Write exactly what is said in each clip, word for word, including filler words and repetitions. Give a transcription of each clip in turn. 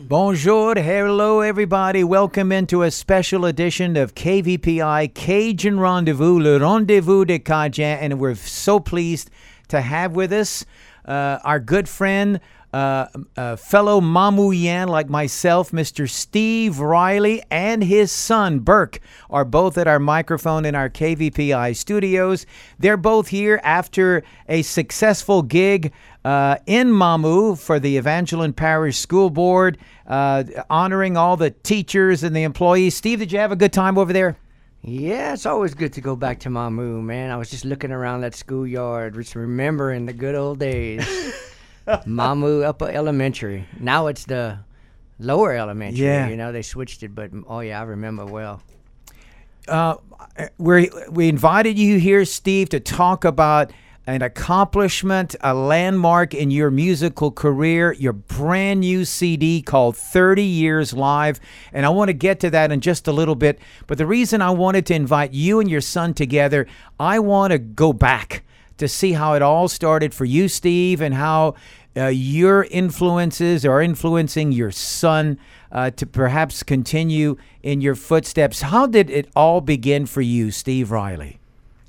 Bonjour, hello everybody. Welcome into a special edition of K V P I Cajun Rendezvous, Le Rendezvous de Cajun, and we're so pleased to have with us uh, our good friend, uh, uh, fellow Mamouyan like myself, Mister Steve Riley, and his son, Burke, are both at our microphone in our K V P I studios. They're both here after a successful gig uh, in Mamou for the Evangeline Parish School Board, uh, honoring all the teachers and the employees. Steve, did you have a good time over there? Yeah, it's always good to go back to Mamou, man. I was just looking around that schoolyard, just remembering the good old days. Mamou Upper Elementary. Now it's the lower elementary. Yeah. You know, they switched it, but oh yeah, I remember well. Uh, we we invited you here, Steve, to talk about an accomplishment, a landmark in your musical career, your brand new C D called thirty years Live. And I want to get to that in just a little bit. But the reason I wanted to invite you and your son together, I want to go back to see how it all started for you, Steve, and how uh, your influences are influencing your son uh, to perhaps continue in your footsteps. How did it all begin for you, Steve Riley?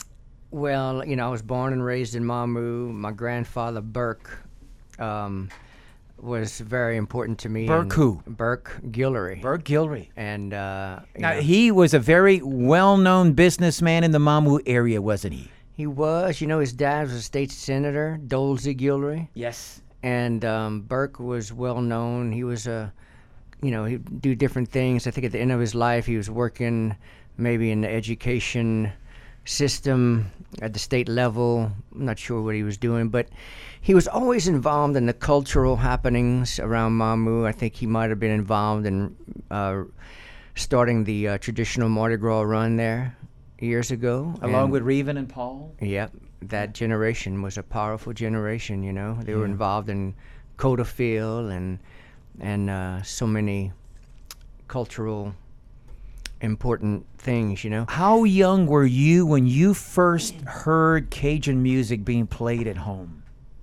Well, you know, I was born and raised in Mamou. My grandfather, Burke, um, was very important to me. Burke who? Burke Guillory. Burke Guillory. And, uh, you Now, know, he was a very well-known businessman in the Mamou area, wasn't he? he was, you know, his dad was a state senator, Dolzy Guillory. Yes. And um, Burke was well known. He was a, you know, he'd do different things. I think at the end of his life, he was working maybe in the education system at the state level. I'm not sure what he was doing, but he was always involved in the cultural happenings around Mamou. I think he might have been involved in uh, starting the uh, traditional Mardi Gras run there years ago. Along And- with Reven and Paul? Yep, that generation was a powerful generation. You know, they were Yeah. involved in Codafield and and uh, so many cultural important things. You know, How young were you when you first heard Cajun music being played at home?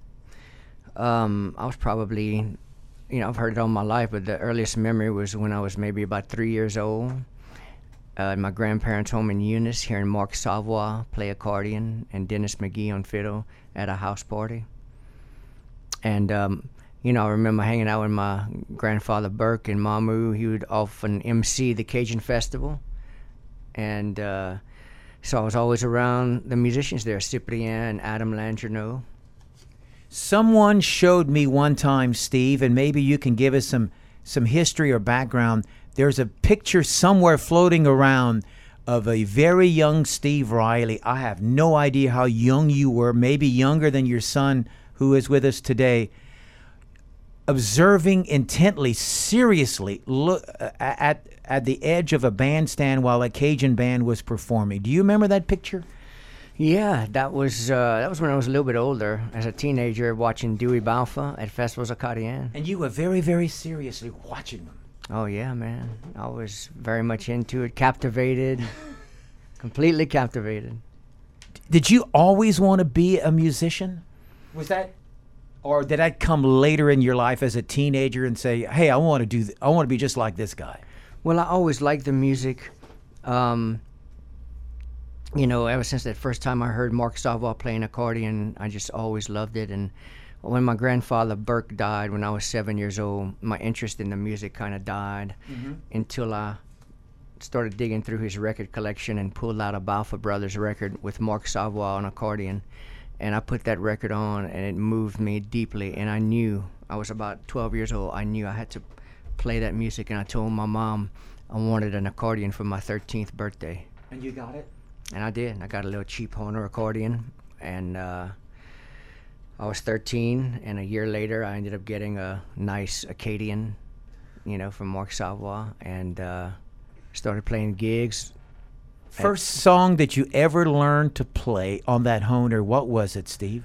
um, I was probably, you know, I've heard it all my life, but the earliest memory was when I was maybe about three years old. Uh, at my grandparents' home in Eunice, hearing Mark Savoy play accordion and Dennis McGee on fiddle at a house party. And, um, you know, I remember hanging out with my grandfather Burke in Mamou. He would often M C the Cajun Festival. And uh, so I was always around the musicians there, Cyprien and Adam Langerneau. Someone showed me one time, Steve, and maybe you can give us some, some history or background. There's a picture somewhere floating around of a very young Steve Riley. I have no idea how young you were, maybe younger than your son who is with us today, observing intently, seriously, look uh, at at the edge of a bandstand while a Cajun band was performing. Do you remember that picture? Yeah, that was uh, that was when I was a little bit older, as a teenager, watching Dewey Balfa at Festivals Acadiens. And you were very, very seriously watching them. Oh yeah, man, I was very much into it, captivated, completely captivated. Did you always want to be a musician? Was that, or did that come later in your life as a teenager and say, "Hey, I want to do, th- I want to be just like this guy"? Well, I always liked the music. Um, you know, ever since that first time I heard Mark Savoy playing accordion, I just always loved it. And when my grandfather Burke died when I was seven years old, my interest in the music kind of died Mm-hmm. until I started digging through his record collection and pulled out a Balfa Brothers record with Mark Savoy on accordion. And I put that record on, and it moved me deeply. And I knew, I was about twelve years old, I knew I had to play that music. And I told my mom I wanted an accordion for my thirteenth birthday. And you got it? And I did. I got a little cheap Horner accordion. And uh, I was thirteen, and a year later, I ended up getting a nice Acadian, you know, from Mark Savoy, and uh, started playing gigs. First song that you ever learned to play on that Honer, what was it, Steve?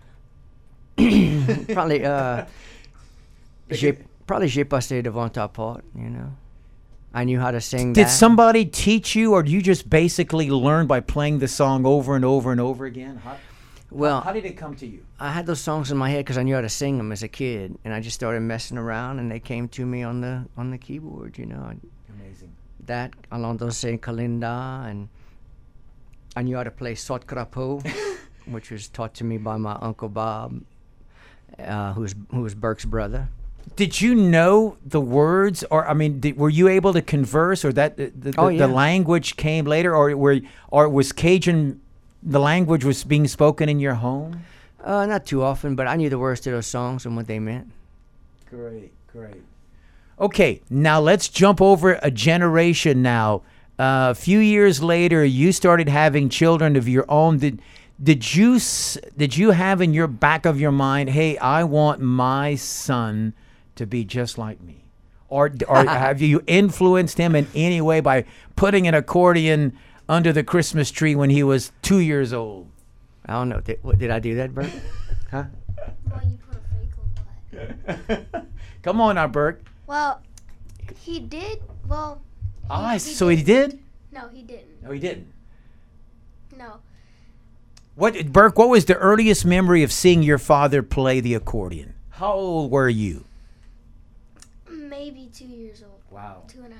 Probably, uh, j'ai, probably J'ai passé devant ta porte, you know. I knew how to sing Did that. somebody teach you, or do you just basically learn by playing the song over and over and over again? How- Well, How did it come to you? I had those songs in my head because I knew how to sing them as a kid, and I just started messing around, and they came to me on the on the keyboard. You know, Amazing. that Alonso Saint Kalinda, and I knew how to play Sot Krapo, which was taught to me by my uncle Bob, uh, who's who was Burke's brother. Did you know the words, or I mean, did, were you able to converse, or that the, the, Oh, the yeah. language came later, or were or was Cajun, the language was being spoken in your home? Uh, not too often, but I knew the words to those songs and what they meant. Great, great. Okay, now let's jump over a generation now. Uh, a few years later, you started having children of your own. Did did you s- did you have in your back of your mind, hey, I want my son to be just like me? Or or have you influenced him in any way by putting an accordion under the Christmas tree when he was two years old? I don't know. Did, what, did I do that, Bert? Huh? Well, you put a fake one, but Come on now, Burke. well, he did. Well, he, Ah, he so he did? No, he didn't. No, he didn't. No, What, Burke, what was the earliest memory of seeing your father play the accordion? How old were you? maybe two years old. Wow. Two and a half.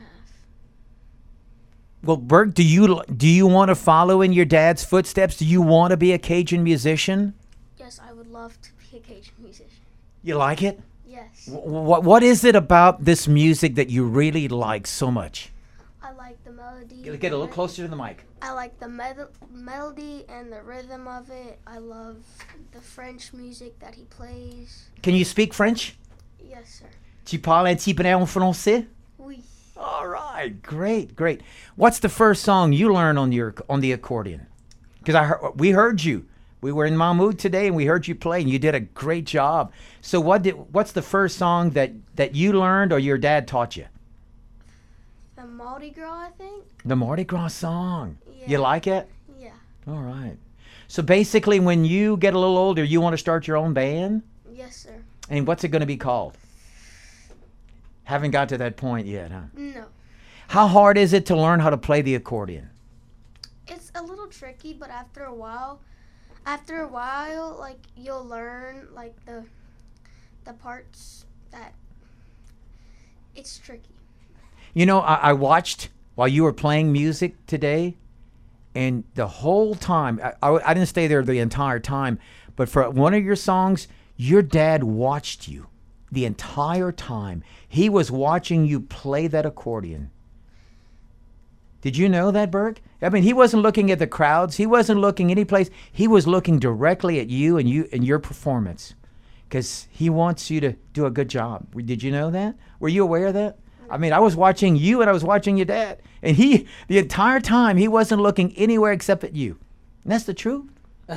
Well, Burke, do you do you want to follow in your dad's footsteps? Do you want to be a Cajun musician? Yes, I would love to be a Cajun musician. You like it? Yes, What What is it about this music that you really like so much? I like the melody. Get a little closer to the mic. I like the med- melody and the rhythm of it. I love the French music that he plays. Can you speak French? Yes, sir. Tu parles un petit peu en français? Oui. All right, great, great. What's the first song you learned on your on the accordion? Because I heard, we heard you. We were in Mahmoud today, and we heard you play, and you did a great job. So, what did what's the first song that that you learned or your dad taught you? The Mardi Gras, I think. The Mardi Gras song. Yeah. You like it? Yeah. All right. So basically, when you get a little older, you want to start your own band, Yes, sir. and what's it going to be called? Haven't got to that point yet, huh? No. How hard is it to learn how to play the accordion? It's a little tricky, but after a while, after a while, like you'll learn like the the parts that it's tricky. You know, I, I watched while you were playing music today, and the whole time, I, I, I didn't stay there the entire time, but for one of your songs, your dad watched you the entire time. He was watching you play that accordion. Did you know that, Burke? I mean, he wasn't looking at the crowds. He wasn't looking any place. He was looking directly at you and you and your performance, because he wants you to do a good job. Did you know that? Were you aware of that? I mean, I was watching you and I was watching your dad, and he, the entire time, he wasn't looking anywhere except at you. And that's the truth.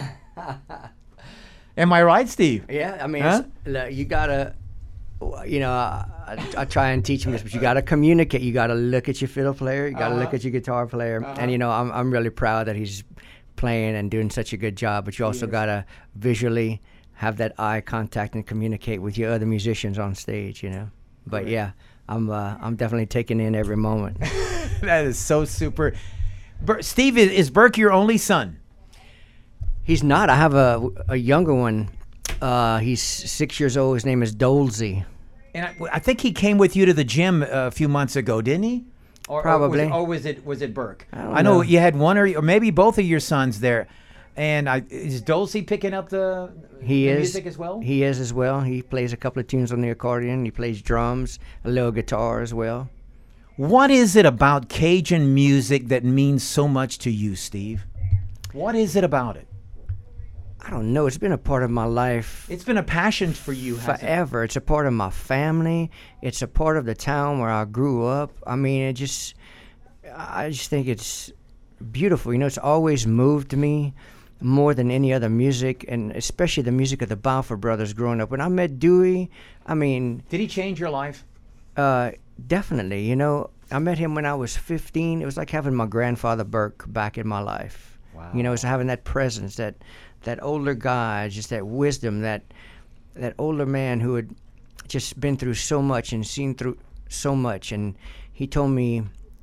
Am I right, Steve? Yeah, I mean, Huh? it's, look, you gotta, you know, I, I, I try and teach him this, but you gotta communicate. You gotta look at your fiddle player. You gotta look Uh-huh. at your guitar player. And you know, I'm I'm really proud that he's playing and doing such a good job. But you also is. gotta visually have that eye contact and communicate with your other musicians on stage. You know, but Correct. yeah, I'm uh, I'm definitely taking in every moment. That is so super. Bur- Steve, is, is Burke your only son? He's not. I have a a younger one. Uh, he's six years old. His name is Dolzy. And I, I think he came with you to the gym a few months ago, didn't he? Or, Probably. Or was it, or was it, was it Burke? I don't I know know. you had one or, or maybe both of your sons there. And I, is Dulcie picking up the, He the is music as well? He is as well. He plays a couple of tunes on the accordion. He plays drums, a little guitar as well. What is it about Cajun music that means so much to you, Steve? What is it about it? I don't know. It's been a part of my life It's been a passion for you, hasn't it? forever. It's a part of my family. It's a part of the town where I grew up. I mean, it just, I just think it's beautiful. You know, it's always moved me more than any other music, and especially the music of the Balfour Brothers growing up. When I met Dewey, I mean, Did he change your life? Uh, definitely. You know, I met him when I was fifteen. It was like having my grandfather Burke back in my life. Wow. You know, it's having that presence, that that older guy, just that wisdom, that that older man who had just been through so much and seen through so much. And he told me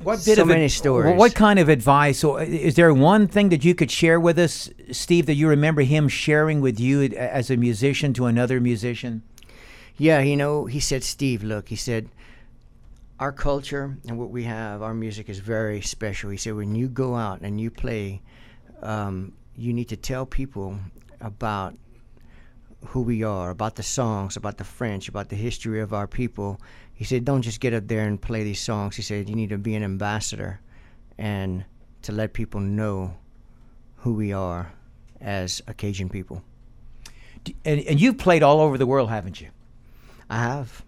What bit so of many ad- stories. What kind of advice, or is there one thing that you could share with us, Steve, that you remember him sharing with you as a musician to another musician? Yeah, you know, he said, Steve, look, he said, our culture and what we have, our music is very special. He said, when you go out and you play, um, you need to tell people about who we are, about the songs, about the French, about the history of our people. He said, don't just get up there and play these songs. He said, you need to be an ambassador and to let people know who we are as a Cajun people. And, and you've played all over the world, haven't you? I have.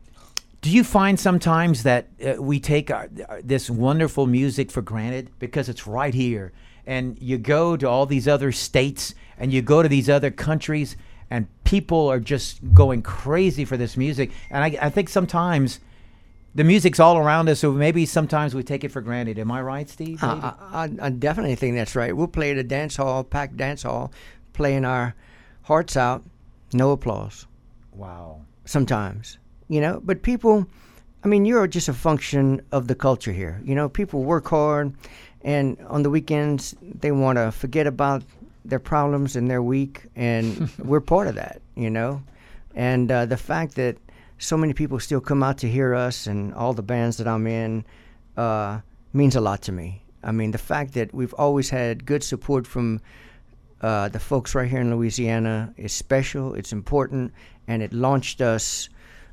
Do you find sometimes that uh, we take our, our, this wonderful music for granted because it's right here, and you go to all these other states and you go to these other countries and people are just going crazy for this music? And I, I think sometimes the music's all around us, so maybe sometimes we take it for granted. Am I right, Steve? I, I, I definitely think that's right. We'll play at a dance hall, packed dance hall, playing our hearts out, no applause. Wow. Sometimes, you know, but people, I mean, you're just a function of the culture here. You know, people work hard, and on the weekends, they want to forget about their problems and their week, and we're part of that, you know. And uh, the fact that so many people still come out to hear us and all the bands that I'm in uh, means a lot to me. I mean, the fact that we've always had good support from uh, the folks right here in Louisiana is special, it's important, and it launched us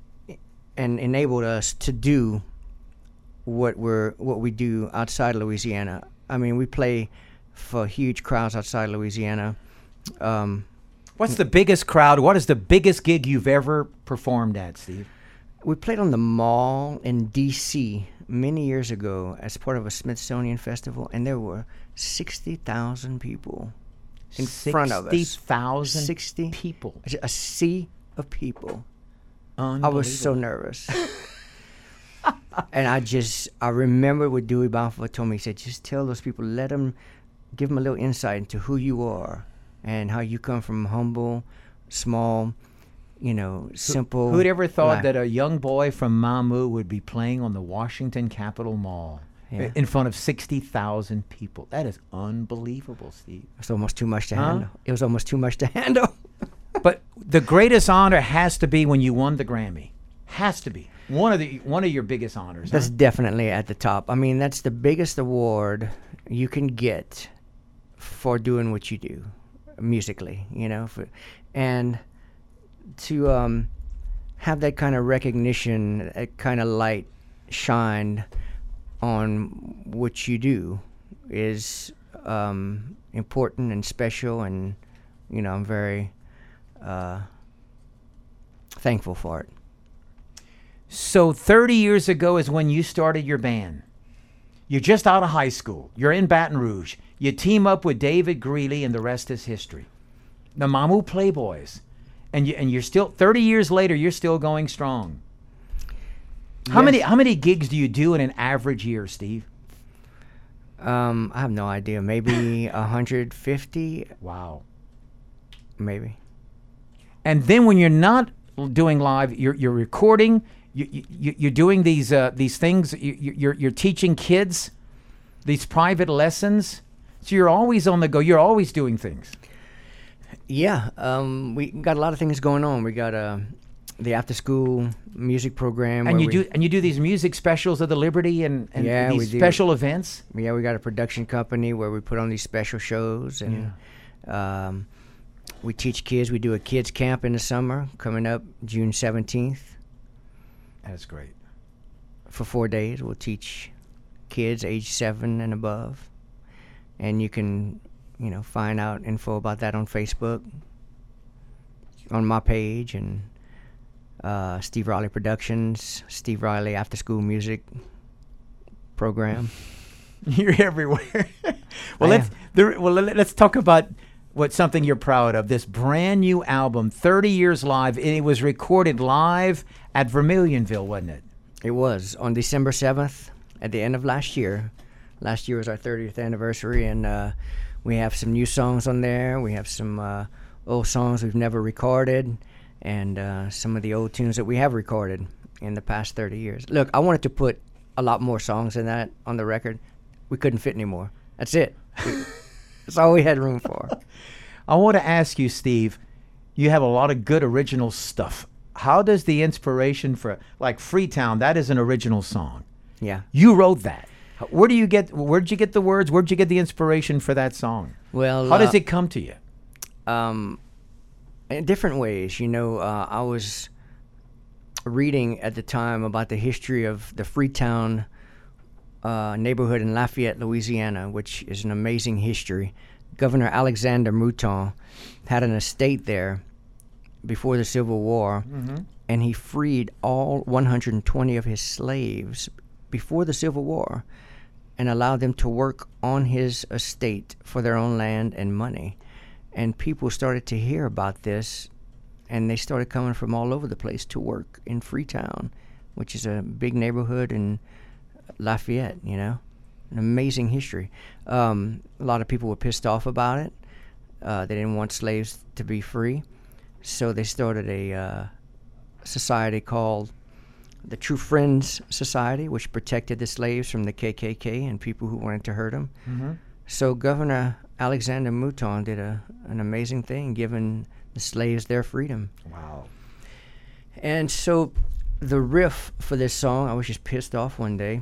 and enabled us to do what we're what we do outside Louisiana. I mean, we play for huge crowds outside Louisiana. Um, What's the biggest crowd? What is the biggest gig you've ever performed at, Steve? we played on the Mall in D C many years ago as part of a Smithsonian festival, and there were sixty thousand people in front of us. sixty thousand sixty people. A sea of people. I was so Unbelievable. nervous. And I just, I remember what Dewey Balfour told me. He said, just tell those people, let them, give them a little insight into who you are and how you come from humble, small, you know, simple. Who'd ever thought life. that a young boy from Mamou would be playing on the Washington Capitol Mall Yeah. in front of sixty thousand people? That is unbelievable, Steve. It's almost too much to Huh? handle. It was almost too much to handle. But the greatest honor has to be when you won the Grammy. Has to be. One of the one of your biggest honors. That's huh? definitely at the top. I mean, that's the biggest award you can get for doing what you do musically, you know. For, and to um, have that kind of recognition, that kind of light shined on what you do is um, important and special, and, you know, I'm very uh, thankful for it. So thirty years ago is when you started your band. You're just out of high school. You're in Baton Rouge. You team up with David Greeley, and the rest is history. The Mamou Playboys. And you and you're still thirty years later, you're still going strong. How Yes. many how many gigs do you do in an average year, Steve? Um, I have no idea. Maybe one hundred fifty, Wow. maybe. And then when you're not doing live, you're you're recording. You, you you're doing these uh, these things. You, you- you're you're teaching kids these private lessons. So you're always on the go. You're always doing things. Yeah, um, we got a lot of things going on. We got uh, the after-school music program. And where you we, do and you do these music specials of the Liberty and, and Yeah, we these do. special events. Yeah, we got a production company where we put on these special shows, and um, we teach kids. We do a kids camp in the summer coming up June seventeenth That's great. for four days. We'll teach kids age seven and above, and you can, you know, find out info about that on Facebook, on my page, and uh, Steve Riley Productions, Steve Riley After School Music Program. You're everywhere. well, I let's there, well let- let's talk about what something you're proud of. This brand new album, thirty years live, and it was recorded live at Vermilionville, wasn't it? It was on December seventh at the end of last year. Last year was our thirtieth anniversary, and uh, we have some new songs on there. We have some uh, old songs we've never recorded, and uh, some of the old tunes that we have recorded in the past thirty years. Look, I wanted to put a lot more songs than that on the record. We couldn't fit anymore. That's it. We, that's all we had room for. I want to ask you, Steve, you have a lot of good original stuff. How does the inspiration for, like Freetown, that is an original song. Yeah. You wrote that. Where do you get, where'd you get the words? Where'd you get the inspiration for that song? Well, how uh, does it come to you? Um, in different ways. You know, uh, I was reading at the time about the history of the Freetown uh, neighborhood in Lafayette, Louisiana, which is an amazing history. Governor Alexander Mouton had an estate there before the Civil War, mm-hmm. and he freed all one hundred twenty of his slaves before the Civil War and allowed them to work on his estate for their own land and money. And people started to hear about this, and they started coming from all over the place to work in Freetown, which is a big neighborhood in Lafayette, you know. An amazing history. Um, a lot of people were pissed off about it. Uh, they didn't want slaves to be free. So they started a uh, society called the True Friends Society, which protected the slaves from the K K K and people who wanted to hurt them. Mm-hmm. So Governor Alexander Mouton did a, an amazing thing, giving the slaves their freedom. Wow. And so the riff for this song, I was just pissed off one day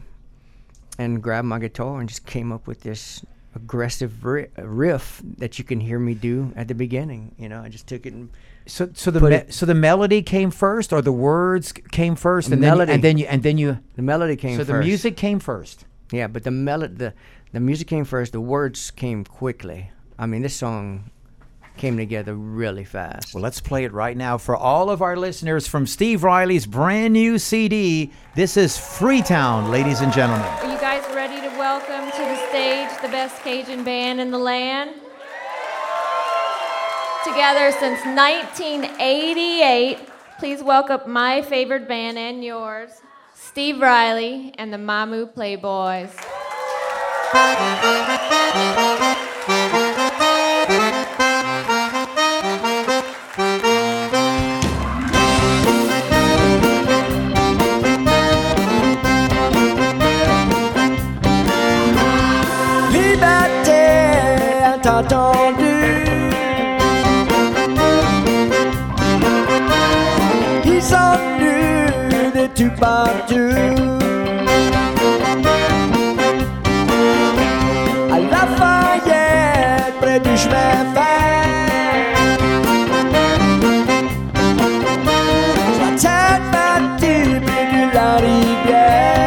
and grabbed my guitar and just came up with this aggressive ri- riff that you can hear me do at the beginning. You know, I just took it and so so the me- so the melody came first, or the words came first, the and melody. then you, and then you and then you the melody came so first. So the music came first. Yeah, but the melody the the music came first. The words came quickly. I mean, this song came together really fast. Well, let's play it right now for all of our listeners from Steve Riley's brand new C D. This is Freetown, ladies and gentlemen. Are you guys ready to welcome to the stage the best Cajun band in the land? Together since nineteen eighty-eight, please welcome my favorite band and yours, Steve Riley and the Mamu Playboys. Attendu. Ils sont venus de tout partout. À Lafayette, près du chemin fer. Sur la tête battue près de la rivière.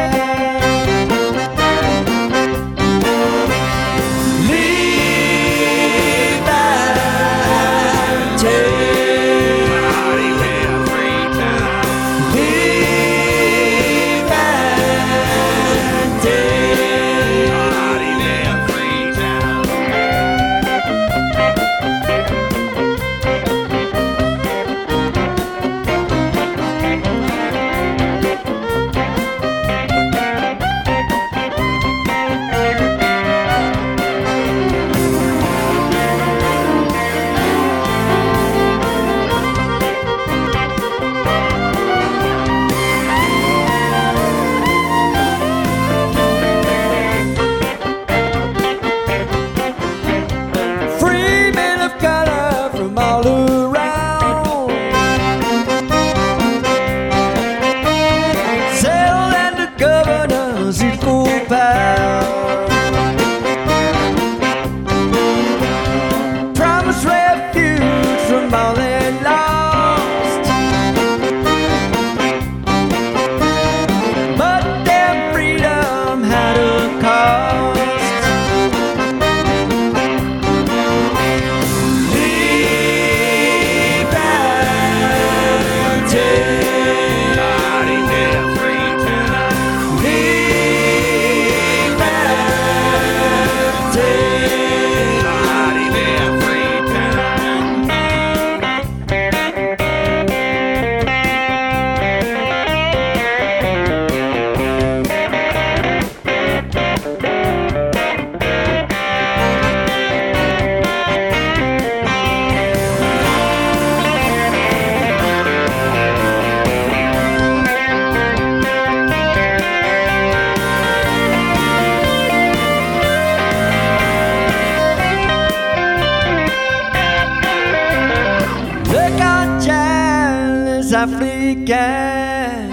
africains,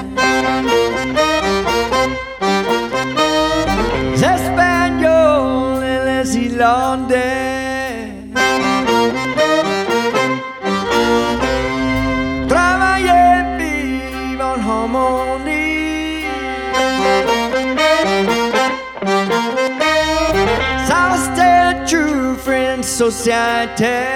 les Espagnols et les Irlandais. Travailler, vivre en harmonie, ça c'est true French society.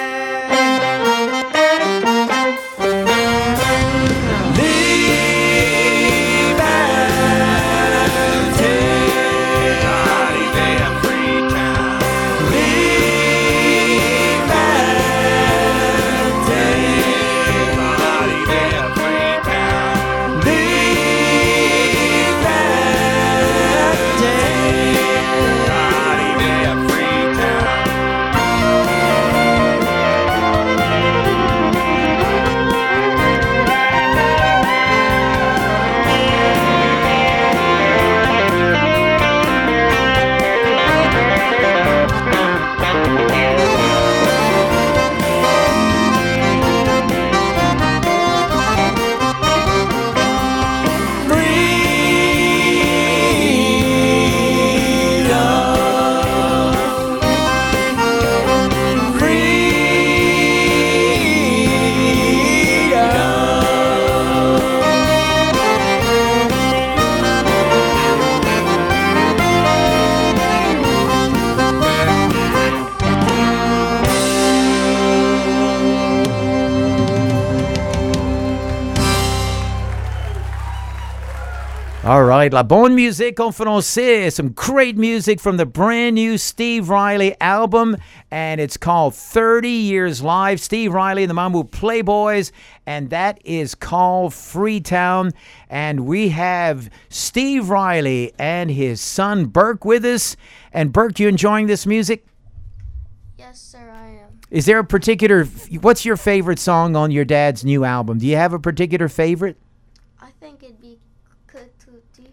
All right, La Bonne Musique en Français. Some great music from the brand new Steve Riley album, and it's called thirty years Live. Steve Riley and the Mamou Playboys, and that is called Freetown. And we have Steve Riley and his son Burke with us. And Burke, you enjoying this music? Yes, sir, I am. Is there a particular, what's your favorite song on your dad's new album? Do you have a particular favorite? I think it'd be Kututi.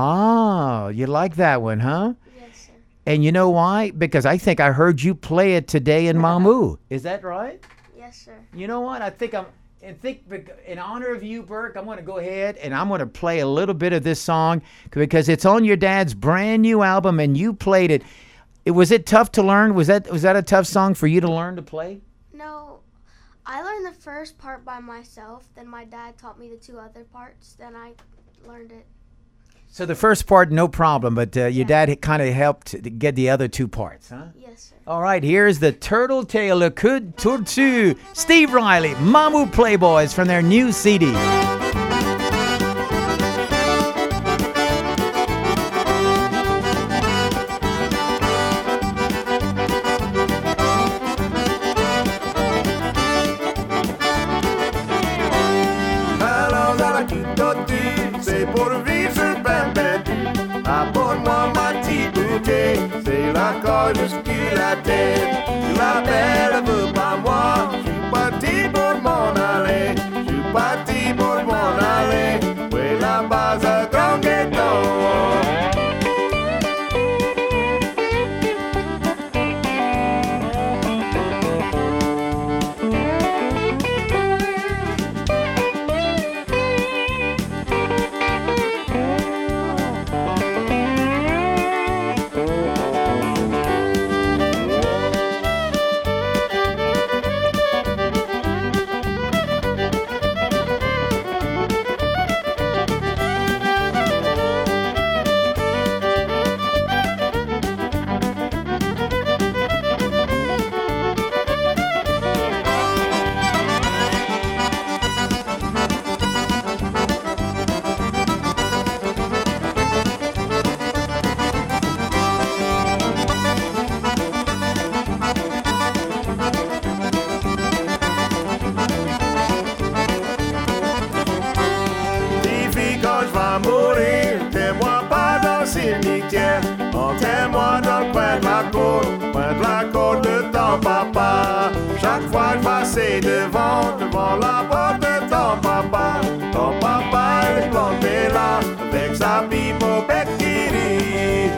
Ah, you like that one, huh? Yes, sir. And you know why? Because I think I heard you play it today in Mamou. Is that right? Yes, sir. You know what? I think I'm, I think bec- in honor of you, Burke, I'm going to go ahead and I'm going to play a little bit of this song because it's on your dad's brand new album and you played it. It was it tough to learn? Was that was that a tough song for you to learn to play? No, I learned the first part by myself. Then my dad taught me the two other parts. Then I learned it. So the first part, no problem, but uh, your Yeah. dad kind of helped to get the other two parts, huh? Yes, sir. All right, here's the Turtle Tail Le Coup Tortue, Steve Riley, Mamou Playboys from their new C D. Allons à la Kitoti, c'est pour vivre sur ben perdu. Apporte-moi ma petite bouteille, c'est la corde jusqu'à la tête. La belle veut pas moi, je suis parti pour m'en aller. Je suis parti pour m'en aller, oui là-bas à Grand Guéton. Enterre-moi dans le coin de la cour, coin de la cour de ton papa. Chaque fois je passais devant, devant la porte de ton papa. Ton papa est planté là, avec sa pipe au bec qui rit.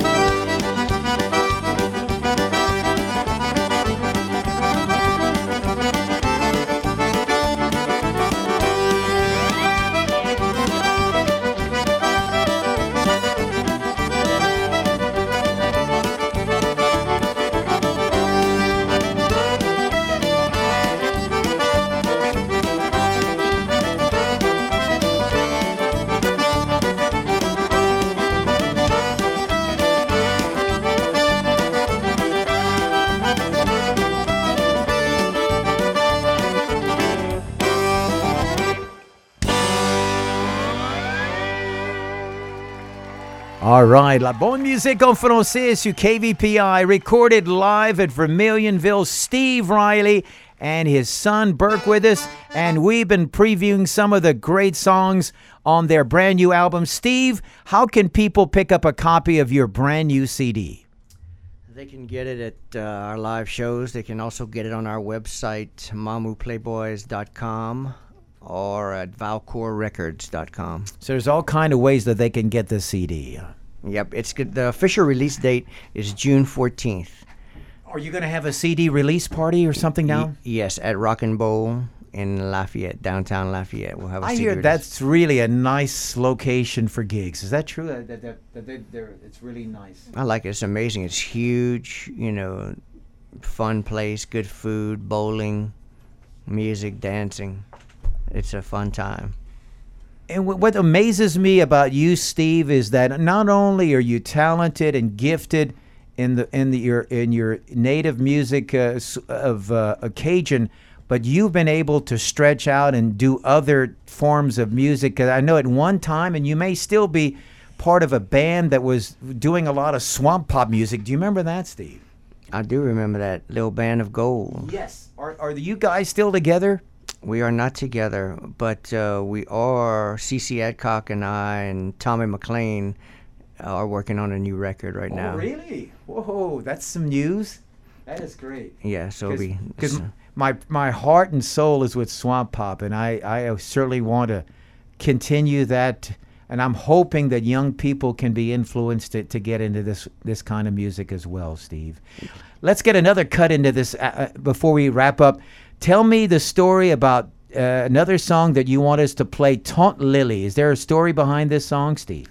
All right, La Bonne Musique en Français sur K V P I, recorded live at Vermilionville. Steve Riley and his son Burke with us, and we've been previewing some of the great songs on their brand new album. Steve, how can people pick up a copy of your brand new C D? They can get it at uh, our live shows. They can also get it on our website, mamu playboys dot com, or at valcor records dot com. So there's all kind of ways that they can get the C D. Yep, it's good. The official release date is June fourteenth. Are you going to have a C D release party or something now? Y- yes, at Rock and Bowl in Lafayette, downtown Lafayette. We'll have a I C D hear release. that's really a nice location for gigs. Is that true? That, that, that, that they, they're, it's really nice. I like it. It's amazing. It's huge, you know, fun place, good food, bowling, music, dancing. It's a fun time. And wh- what amazes me about you, Steve, is that not only are you talented and gifted in the in the your in your native music uh, s- of uh, Cajun, but you've been able to stretch out and do other forms of music. 'Cause I know at one time, and you may still be part of a band that was doing a lot of swamp pop music. Do you remember that, Steve? I do remember that little band of gold. Yes. Are are you guys still together? We are not together, but uh, we are. C C Adcock and I and Tommy McLean are working on a new record right now. Oh, really? Whoa, that's some news. That is great. Yeah, so it'll be. Because my my heart and soul is with swamp pop, and I, I certainly want to continue that. And I'm hoping that young people can be influenced to, to get into this this kind of music as well, Steve. Let's get another cut into this uh, uh, before we wrap up. Tell me the story about uh, another song that you want us to play, Taunt Lily. Is there a story behind this song, Steve?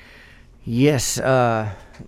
Yes, uh,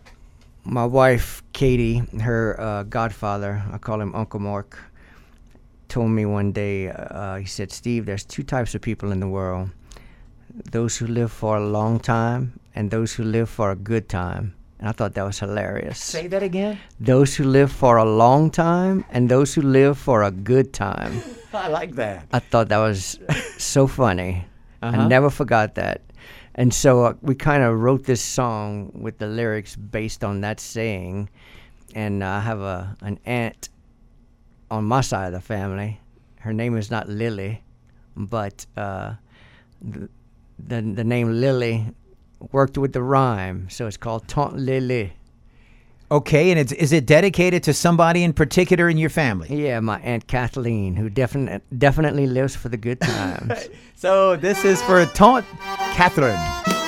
my wife Katie, her uh, godfather, I call him Uncle Mark, told me one day. Uh, he said, "Steve, there's two types of people in the world: those who live for a long time and those who live for a good time." And I thought that was hilarious. Say that again. Those who live for a long time and those who live for a good time. I like that. I thought that was so funny. Uh-huh. I never forgot that. And so uh, we kind of wrote this song with the lyrics based on that saying. And I have a an aunt on my side of the family. Her name is not Lily, but uh, the, the the name Lily worked with the rhyme, so it's called Taunt Lily. Okay, and it's, is it dedicated to somebody in particular in your family? Yeah, my Aunt Kathleen, who definitely definitely lives for the good times. So this is for Taunt Catherine.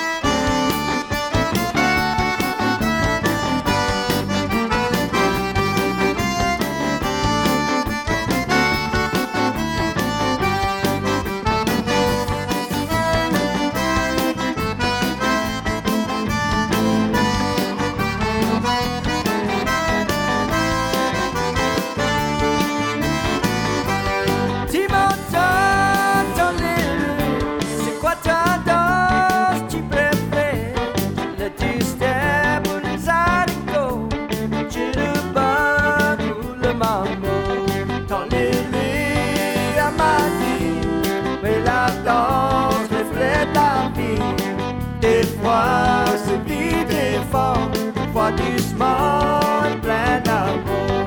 C'est vite et fort, fois doucement et plein d'amour.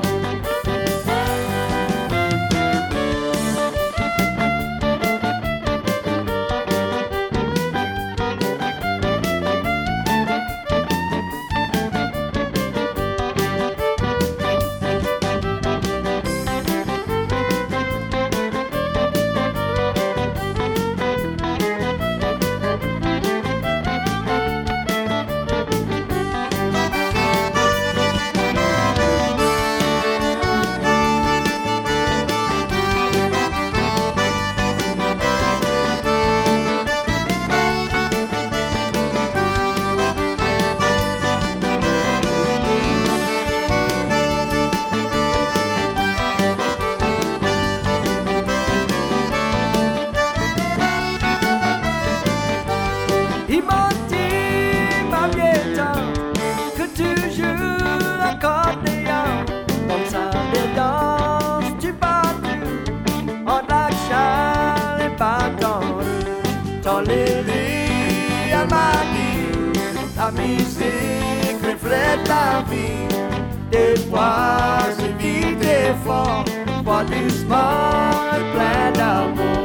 La musique reflète la vie. Des fois c'est vite et fort, pas doucement et plein d'amour.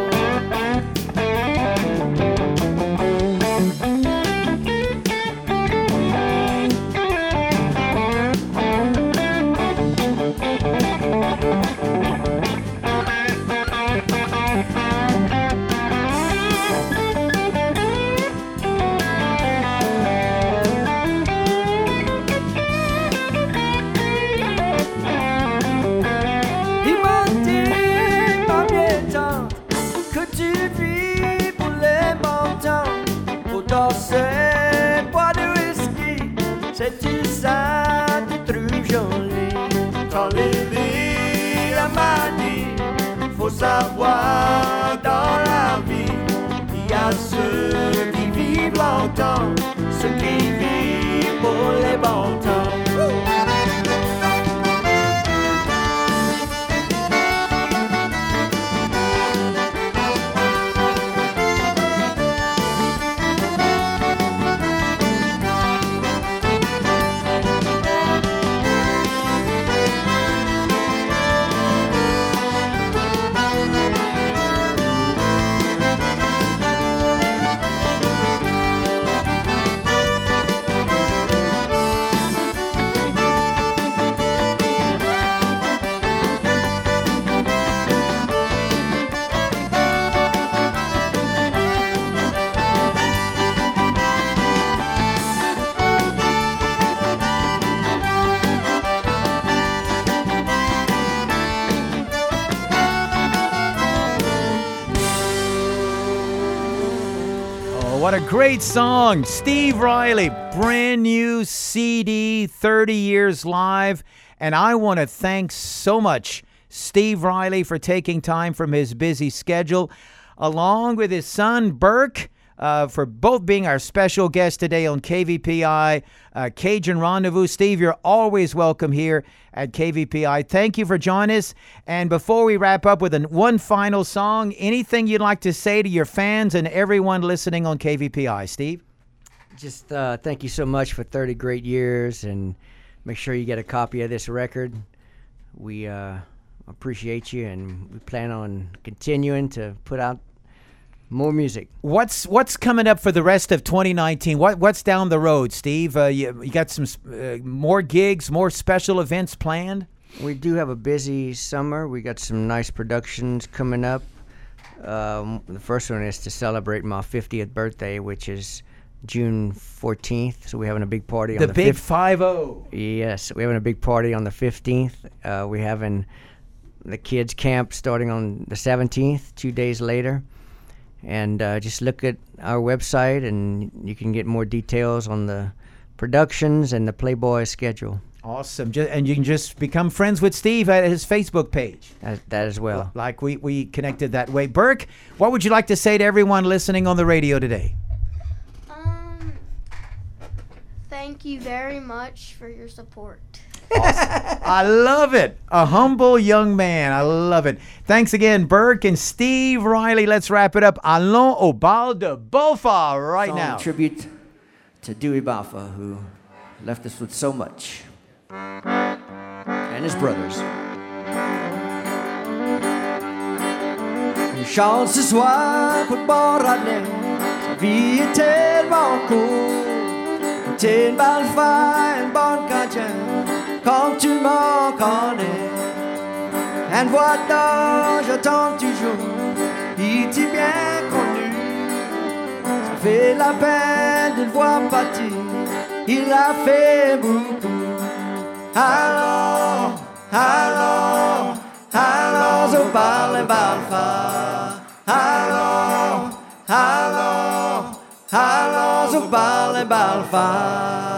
C'est bois de whisky, c'est-tu ça tu trouves joli? Quand Lily m'a dit, faut savoir dans la vie, il y a ceux qui vivent longtemps, ceux qui vivent pour les bons temps. What a great song. Steve Riley, brand new C D, thirty years live. And I want to thank so much Steve Riley for taking time from his busy schedule, along with his son, Burke, uh, for both being our special guest today on K V P I, uh, Cajun Rendezvous. Steve, you're always welcome here at K V P I. Thank you for joining us. And before we wrap up with an, one final song, anything you'd like to say to your fans and everyone listening on K V P I, Steve? Just uh, thank you so much for thirty great years, and make sure you get a copy of this record. We uh, appreciate you, and we plan on continuing to put out more music. What's what's coming up for the rest of twenty nineteen? What what's down the road, Steve? Uh, you, you got some uh, more gigs, more special events planned? We do have a busy summer. We got some nice productions coming up. Um, the first one is to celebrate my fiftieth birthday, which is June fourteenth. So we're having a big party on The the big fifth. five oh. Yes, we're having a big party on the fifteenth. Uh, we're having the kids camp starting on the seventeenth, two days later. And uh, just look at our website, and you can get more details on the productions and the Playboy schedule. Awesome. Ju- And you can just become friends with Steve at his Facebook page. That, that as well. Like we, we connected that way. Burke, what would you like to say to everyone listening on the radio today? Um, thank you very much for your support. I love it. A humble young man. I love it. Thanks again, Burke and Steve Riley. Let's wrap it up. Allons au bal de Beaufort right Song now. tribute to Dewey Balfa, who left us with so much, and his brothers. Une chance ce soir pour Radney, sa vie est tellement courte. T'es une balle faille, une bonne chrétienne, comme tu m'en connais. Un voilà, j'attends toujours, il t'est bien connu. Ça fait la peine de le voir partir, il a fait beaucoup. Allons, allons, allons au bal de Balfa. Allons, allons, allons au bal de Balfa.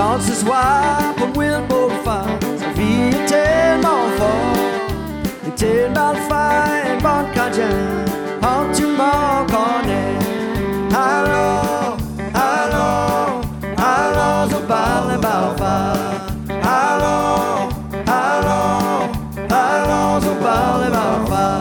chante ce soir pour Wilbur Farr. Sa vie est tellement forte, et tellement fine, bonne candienne, oh tu m'en connais. Alors, alors, alors, on parle about Farr. Alors, alors, alors, on parle about Farr.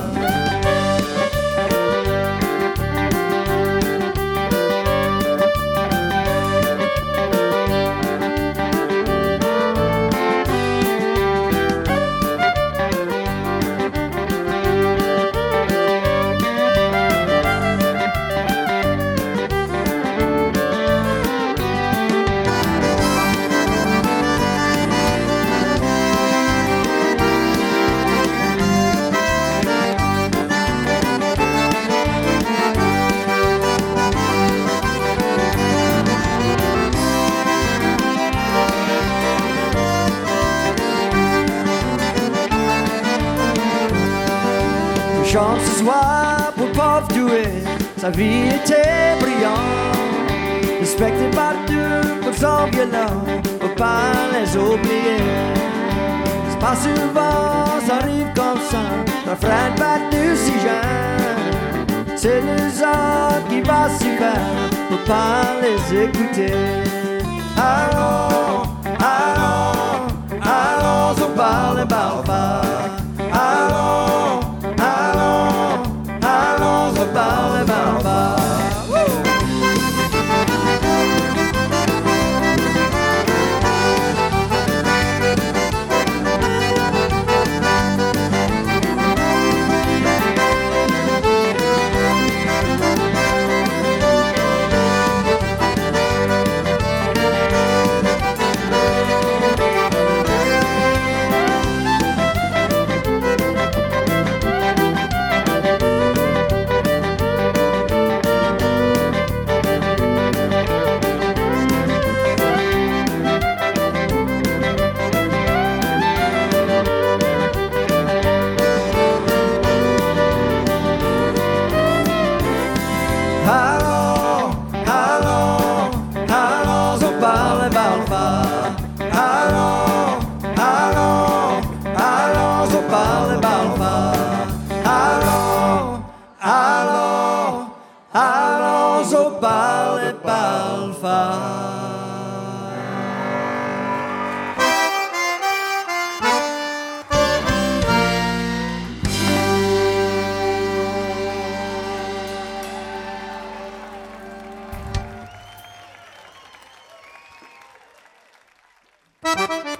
Chante ce soir pour pauvre doué, sa vie était brillante, respecté partout pour son violon, faut pas les oublier. C'est pas souvent, ça arrive comme ça, ta frère battu si jeune, c'est nous autres qui va si faire, faut pas les écouter. Allons, allons, allons, on parle about Farr. Allons, allons, allons, on parle about Farr. Allons, allons, allons, on parle about Farr. Allons, allons, allons, on parle about Farr. Allons, allons, allons, on parle about Farr. Thank you.